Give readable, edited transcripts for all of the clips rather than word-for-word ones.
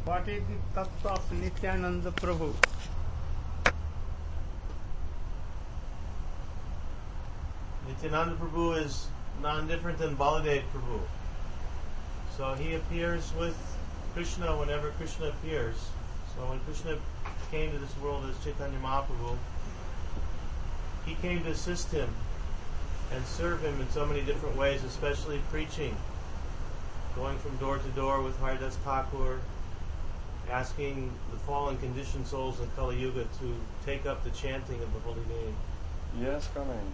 What is the tattva of Nityananda Prabhu? Nityananda Prabhu is non-different than Baladev Prabhu. So he appears with Krishna whenever Krishna appears. So when Krishna came to this world as Chaitanya Mahaprabhu, he came to assist him and serve him in so many different ways, especially preaching, going from door to door with Haridas Thakur, asking the fallen conditioned souls in Kali Yuga to take up the chanting of the holy name. Yes, come in.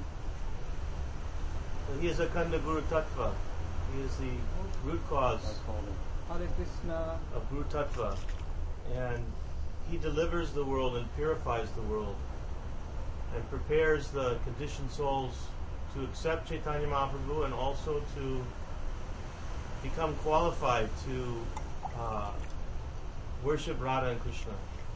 So he is Akhanda Guru Tattva. He is the root cause Hare Krishna. of Guru Tattva. And he delivers the world and purifies the world and prepares the conditioned souls to accept Chaitanya Mahaprabhu and also to become qualified to worship Radha and Krishna.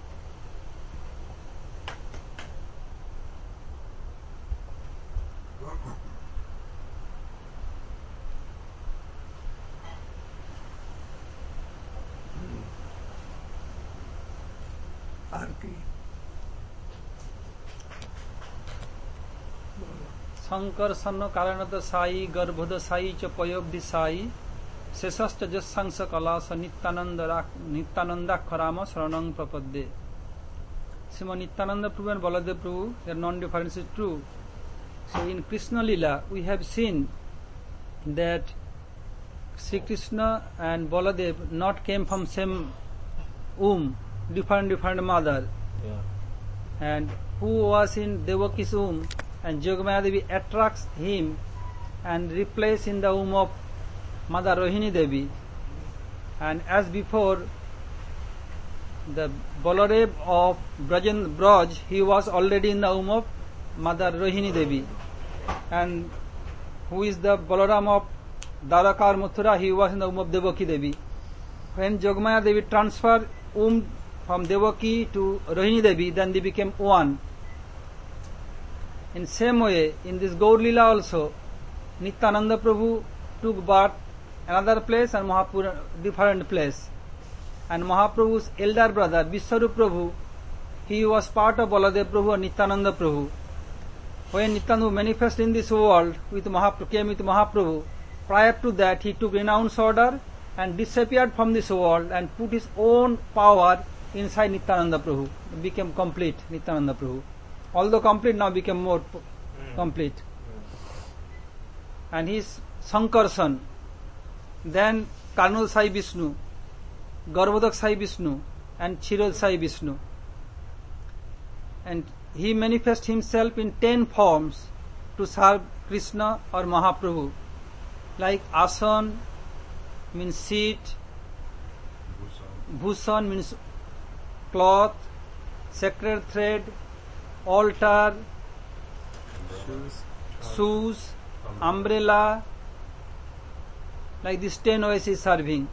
Shankar सन्न कारणत साई गर्भद साई च पयोब्धि Sai शेषश्च जस्सांस class नित्यानंदाक्षराम शरणं प्रपद्ये. Srimad Nityananda Prabhu and Baladev Prabhu, their non-difference is true. So in Krishna Lila, we have seen that Sri Krishna and Baladev not came from same womb, different mother. Yeah. And who was in Devaki's womb, and Jogamaya Devi attracts him and replaces in the womb of Mother Rohini Devi. And as before, the Baladev of Braj, he was already in the womb of Mother Rohini Devi. And who is the Balaram of Dwaraka or Mathura, he was in the womb of Devaki Devi. When Jogamaya Devi transferred womb from Devaki to Rohini Devi, then they became one. In same way, in this Gaur Lila also, Nityananda Prabhu took birth another place and Mahaprabhu different place. And Mahaprabhu's elder brother, Vishwarup Prabhu, he was part of Baladev Prabhu and Nityananda Prabhu. When Nityananda manifested in this world with Mahaprabhu, came with Mahaprabhu, prior to that he took renounce order and disappeared from this world and put his own power inside Nityananda Prabhu. Became complete Nityananda Prabhu. Although complete, now became more complete. And he is Shankar's son. Then Karnal Sai Vishnu, Garbhodak Sai Vishnu, and Chirod Sai Vishnu. And he manifests himself in 10 forms to serve Krishna or Mahaprabhu. Like Asan means seat, Bhushan means cloth, sacred thread, altar, shoes, umbrella, like this 10 ways he is serving.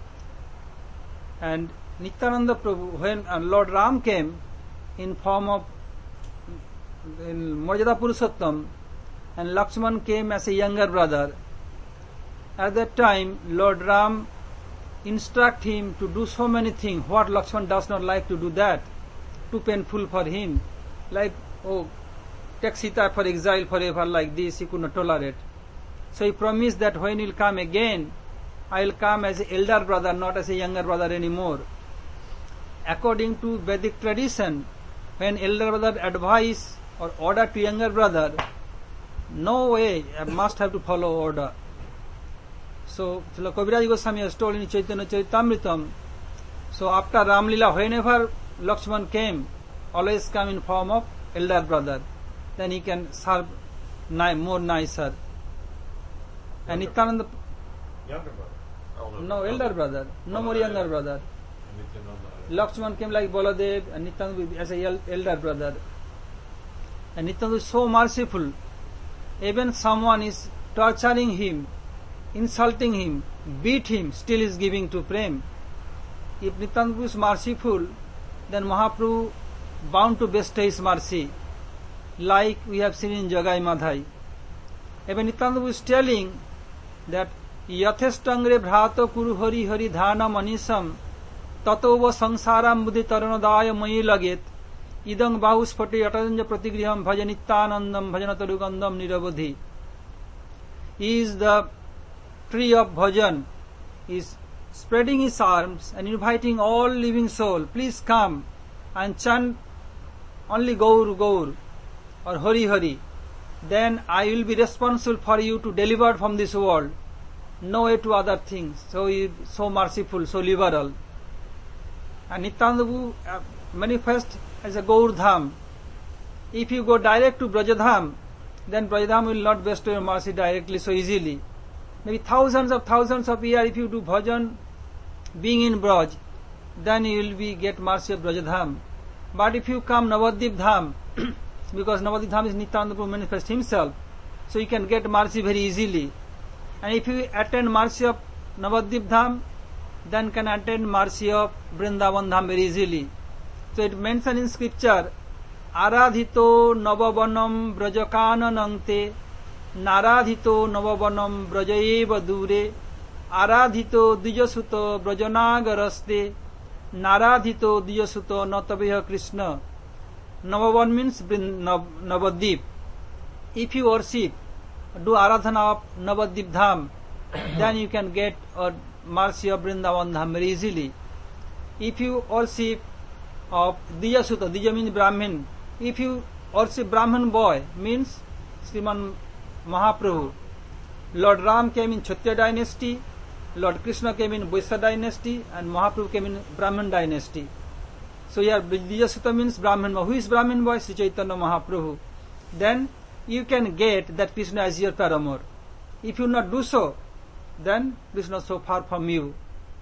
And Nityananda Prabhu, when Lord Ram came in form of in Marjada Purushottam, and Lakshman came as a younger brother, at that time Lord Ram instruct him to do so many things, what Lakshman does not like to do that, too painful for him. Like, take Sita for exile forever, like this, he could not tolerate. So he promised that when he will come again, I will come as an elder brother, not as a younger brother anymore. According to Vedic tradition, when elder brother advise or order to younger brother, no way, I must have to follow order. So, Kaviraj Goswami has told in Chaitanya Charitamritam, so after Ram Lila, whenever Lakshman came, always come in form of elder brother. Then he can serve more nicer. And Nityananda... Younger brother. No, elder brother. No more younger brother. Lakshman came like Baladev and Nityananda as a elder brother. And Nityananda is so merciful. Even someone is torturing him, insulting him, beat him, still is giving to Prem. If Nityananda is merciful, then Mahaprabhu bound to bestow his mercy, like we have seen in Jagai Madhai. Even Nityananda is telling that Yathestangre bhrato kuru hari hari dhana manisam ततोव संसाराम बुद्धि तरणदाय मयि लगेत idang bahuspati ataranja pratigriham bhajanityanandam bhajanatarugamdam niravadhi. He is the tree of bhajan, is spreading his arms and inviting all living soul, please come and chant only Gaur Gaur or Hari Hari. Then I will be responsible for you to deliver from this world. No way to other things. So he is so merciful, so liberal. And Nityananda Prabhu manifest as a Gaur Dham. If you go direct to Brajadham, then Brajadham will not bestow your mercy directly so easily. Maybe thousands of years if you do bhajan, being in Braj, then you will get mercy of Brajadham. But if you come Navadvip Dham, because Navadvip Dham is Nityananda Prabhu manifest himself, so you can get mercy very easily. And if you attain mercy of Navadvip Dham, then can attain mercy of Vrindavan Dham very easily. So it mentioned in scripture, Aradhito Navavanam Brajakananante, Naradhito Navavanam Brajaeva Dure, Aradhito Dijasuto Brajanagaraste, Naradhito Dijasuto Natabeha Krishna. Navavan means Navadvip. If you worship, do Aradhana of Navadvip Dham, then you can get a mercy of Vrindavan Dham very easily. If you worship of Dijasuta, Dija means Brahmin. If you worship Brahman boy, means Sriman Mahaprabhu. Lord Ram came in Kshatriya dynasty, Lord Krishna came in Vaishya dynasty, and Mahaprabhu came in Brahman dynasty. So here Dijasuta means Brahman boy. Who is Brahman boy? Sri Chaitanya Mahaprabhu. Then you can get that Krishna as your paramour. If you not do so, then Krishna is so far from you.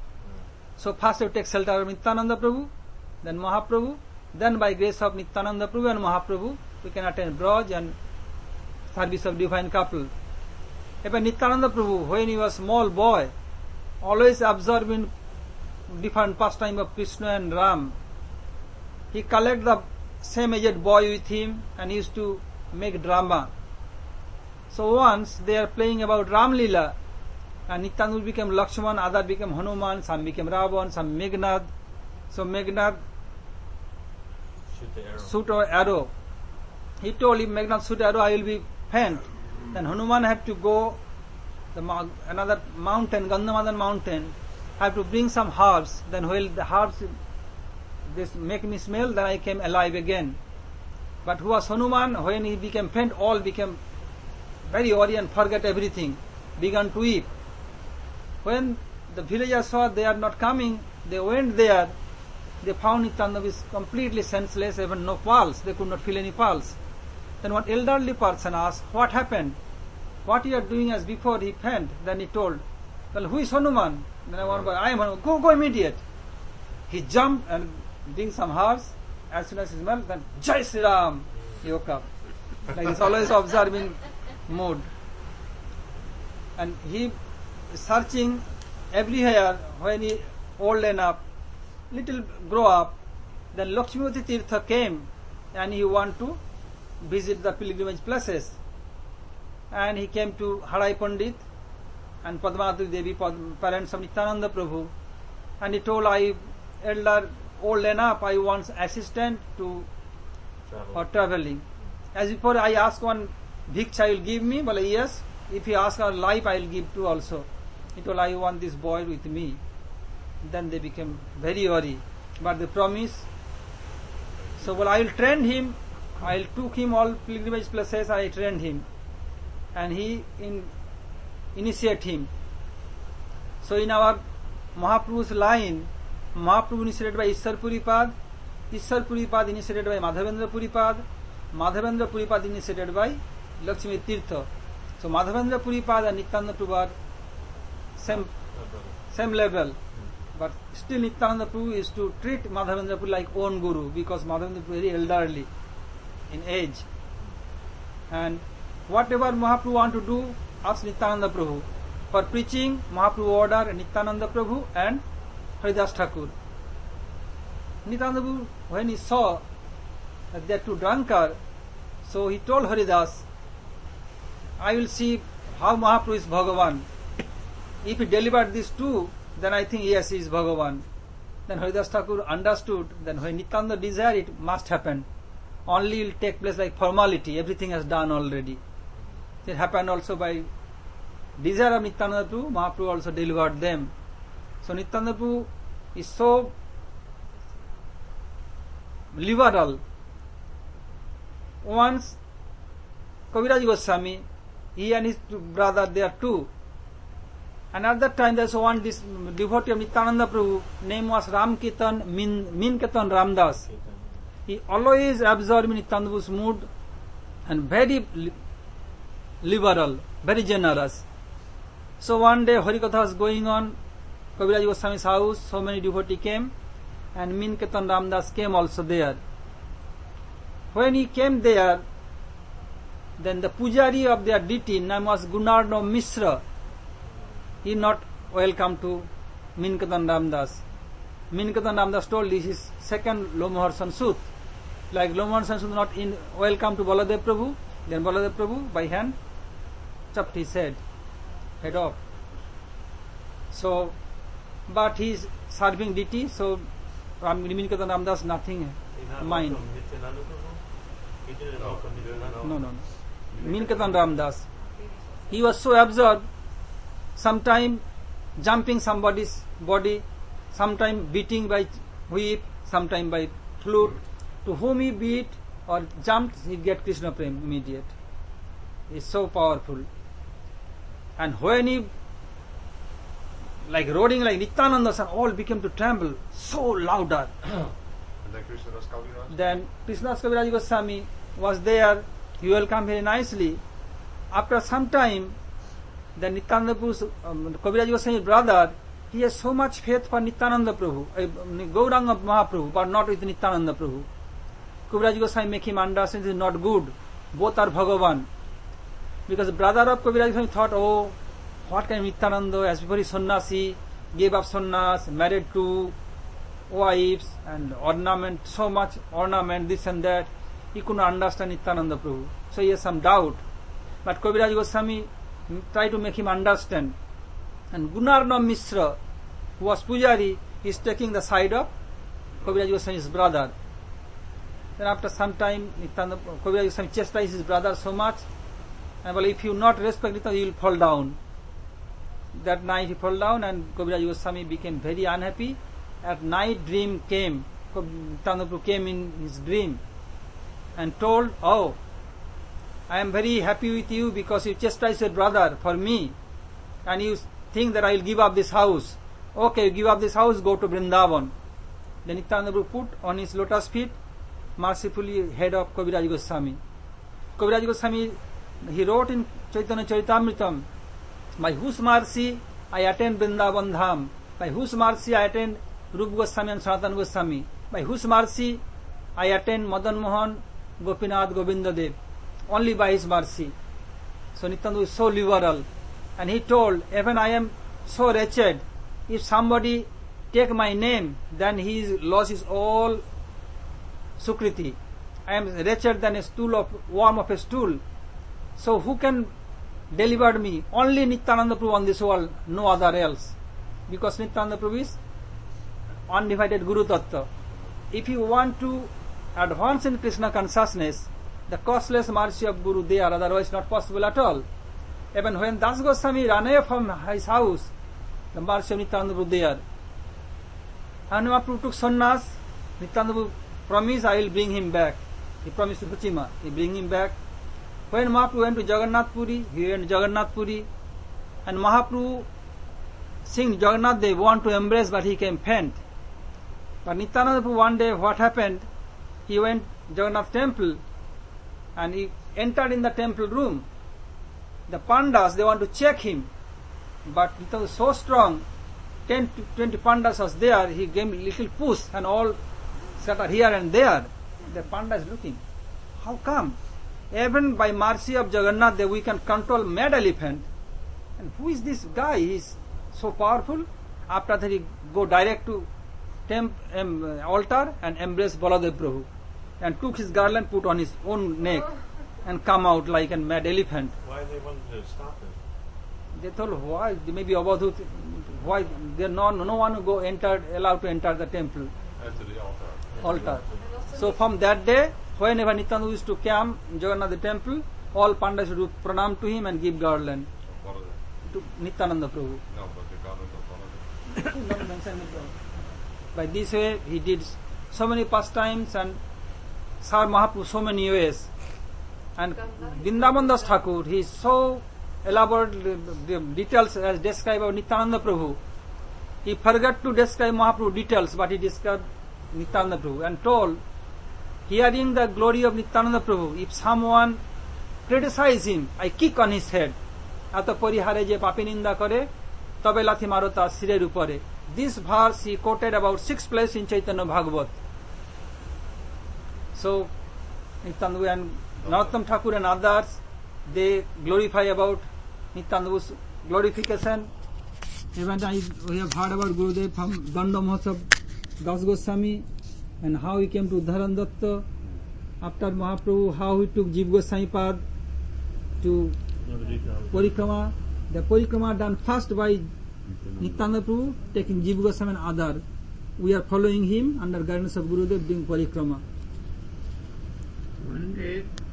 So first you take shelter of Nityananda Prabhu, then Mahaprabhu, then by grace of Nityananda Prabhu and Mahaprabhu, we can attain Braj and service of divine couple. Even Nityananda Prabhu, when he was small boy, always observing different pastime of Krishna and Ram. He collect the same aged boy with him and used to make drama. So once they are playing about Ram Leela, and Nityananda became Lakshman, other became Hanuman, some became Ravan, some Meghnad. So Meghnad shoot an arrow. He told him, Meghnad shoot arrow, I will be faint. Then Hanuman had to go another mountain, Gandhamadhan mountain, have to bring some herbs. Then while the herbs this make me smell, then I came alive again. But who was Hanuman? When he became faint, all became very worried and forget everything, began to weep. When the villagers saw they are not coming, they went there. They found Nityananda is completely senseless, even no pulse. They could not feel any pulse. Then one elderly person asked, what happened? What you are doing as before? He faint. Then he told, well, who is Hanuman? Then one boy, I am Hanuman. Go immediate. He jumped and bring some herbs. As soon as he smelled, then Jai Sri Ram. He woke up. Like he's always observing mood. And he is searching everywhere when he old enough, little grow up. Then Lakshmivati Tirtha came and he want to visit the pilgrimage places. And he came to Harai Pandit and Padmavati Devi, parents of Nityananda Prabhu. And he told, I elder, old enough, I want assistant to for traveling. As before, I ask one bhiksha, will give me? Well, yes. If he asks our life, I will give too also. He told, I want this boy with me. Then they became very worried. But they promised. So, well, I will train him. I will took him all pilgrimage places. I trained him. And he initiate him. So, in our Mahaprabhu's line, Mahaprabhu initiated by Ishwar Puripad, Ishwar Puripad initiated by Madhavendra Puripad, Madhavendra Puripad initiated by Lakshmi Tirtha. So Madhavendra Puripad and Nityananda Prabhu are same level. But still Nityananda Prabhu is to treat Madhavendra Prabhu like own guru, because Madhavendra Prabhu is very elderly in age. And whatever Mahaprabhu want to do, ask Nityananda Prabhu. For preaching, Mahaprabhu order Nityananda Prabhu and Haridas Thakur. Nityananda Prabhu, when he saw that they are two drunkards, so he told Haridas, I will see how Mahaprabhu is Bhagavan. If he delivered these two, then I think yes, he is Bhagavan. Then Haridas Thakur understood that when Nityananda desire, it must happen. Only will take place like formality, everything has done already. It happened also by desire of Nityananda Prabhu, Mahaprabhu also delivered them. So Nityananda Prabhu is so liberal. Once Kaviraj Goswami, he and his brother there too. And at that time there was one this devotee of Nityananda Prabhu, name was Ram Kirtan Min Kirtan Ramdas. He always absorbed in Nityananda Prabhu's mood and very liberal, very generous. So one day Harikatha was going on, Kaviraj Goswami's house, so many devotees came, and Min Kirtan Ramdas came also there. When he came there, then the pujari of their deity, name was Gunarno Mishra, he not welcome to Min Kirtan Ramdas. Min Kirtan Ramdas told this is second Lomoharshan Sut. Like Lomoharshan Sut not in welcome to Baladev Prabhu, then Baladev Prabhu by hand chopped his head off. So, but he is serving deity, so Min Kirtan Ramdas nothing mind. He didn't welcome Nityananda. No. Min Kirtan Ramdas. He was so absorbed, sometime jumping somebody's body, sometime beating by whip, sometime by flute. To whom he beat or jumped, he get Krishna Prem immediate. He is so powerful. And when he like roaring like Nityananda, all became to tremble, so louder. And then Krishnadas Kaviraj? Then Krishnadas Kaviraj Goswami was there, he welcomed very nicely. After some time, the Nityananda Prabhu's Kaviraj Goswami's brother, he has so much faith for Nityananda Prabhu, Gauranga Mahaprabhu, but not with Nityananda Prabhu. Kaviraj Goswami make him understand this is not good. Both are Bhagavan. Because the brother of Kaviraj Goswami thought, oh, what kind of Nityananda, as before he sannyasi, gave up sannyas, married two wives, and ornament, so much ornament, this and that. He couldn't understand Nityananda Prabhu. So he has some doubt. But Kaviraj Goswami tried to make him understand. And Gunarno Mishra, who was Pujari, is taking the side of Kaviraj Goswami's brother. Then after some time, Kaviraj Goswami chastised his brother so much, and well, if you not respect Nityananda, you will fall down. That night he fell down, and Kaviraj Goswami became very unhappy. At night dream came, Nityananda Prabhu came in his dream and told, oh, I am very happy with you because you chastised your brother for me, and you think that I will give up this house. Okay, you give up this house, go to Vrindavan. Then Nityananda Prabhu put on his lotus feet mercifully head of Kaviraj Goswami. Kaviraj Goswami, he wrote in Chaitanya Charitamritam, by whose mercy I attend Vrindavan Dham, by whose mercy I attend Rupa Goswami and Sanatana Goswami, by whose mercy I attend Madan Mohan, Gopinath, Govinda Dev, only by his mercy. So Nityananda is so liberal, and he told, even I am so wretched, if somebody take my name, then he lost his all sukriti. I am wretched than a stool of worm of a stool. So who can deliver me? Only Nityananda Prabhu on this world, no other else. Because Nityananda Prabhu is undivided Guru Tattva. If you want to advance in Krishna consciousness, the costless mercy of Guru there, otherwise not possible at all. Even when Das Goswami ran away from his house, the mercy of Nityananda Prabhu there. And Mahaprabhu took sannyas, Nityananda Prabhu promised, I will bring him back. He promised to Huchima, he bring him back. When Mahaprabhu went to Jagannath Puri, he went to Jagannath Puri, and Mahaprabhu seeing Jagannath, they want to embrace, but he came faint. But Nityananda Prabhu one day, what happened? He went to Jagannath temple, and he entered in the temple room. The pandas, they want to check him, but Nityananda was so strong, 10 to 20 pandas was there, he gave a little push, and all scattered here and there. The panda is looking, how come? Even by mercy of Jagannath, we can control mad elephant. And who is this guy? He is so powerful. After that, he go direct to altar and embrace Baladev Prabhu, and took his garland, put on his own neck, and come out like a mad elephant. Why they wanted to stop him? They thought, why? Maybe Avadhut why there no one who go allowed to enter the temple And to the altar. altar. So from that day, whenever Nityananda used to come Jagannath the temple, all Pandas would pranam to him and give garland What is it? to Nityananda Prabhu. No, but the garment of one of Not mentioned in the- By this way, he did so many pastimes and served Mahaprabhu so many ways. And Vrindavan Das Thakur, he is so elaborate the details as described about Nityananda Prabhu. He forgot to describe Mahaprabhu details, but he described Nityananda Prabhu and told, hearing the glory of Nityananda Prabhu, if someone criticize him, I kick on his head. Ato porihare je papi ninda kare, tabe lathi maro ta sirer upare. This verse he quoted about 6 places in Chaitanya Bhagavat. So, Nityananda and Narottam Thakur and others, they glorify about Nityananda's glorification. Even we have heard about Gurudev from Danda Mahotsav Das Goswami and how he came to Udharan Datta after Mahaprabhu, how he took Jiva Goswami Pad to Parikrama. The Parikrama done first by Nityananda Prabhu, taking Jiva Goswami and other. We are following him under guidance of Gurudev doing Parikrama. One day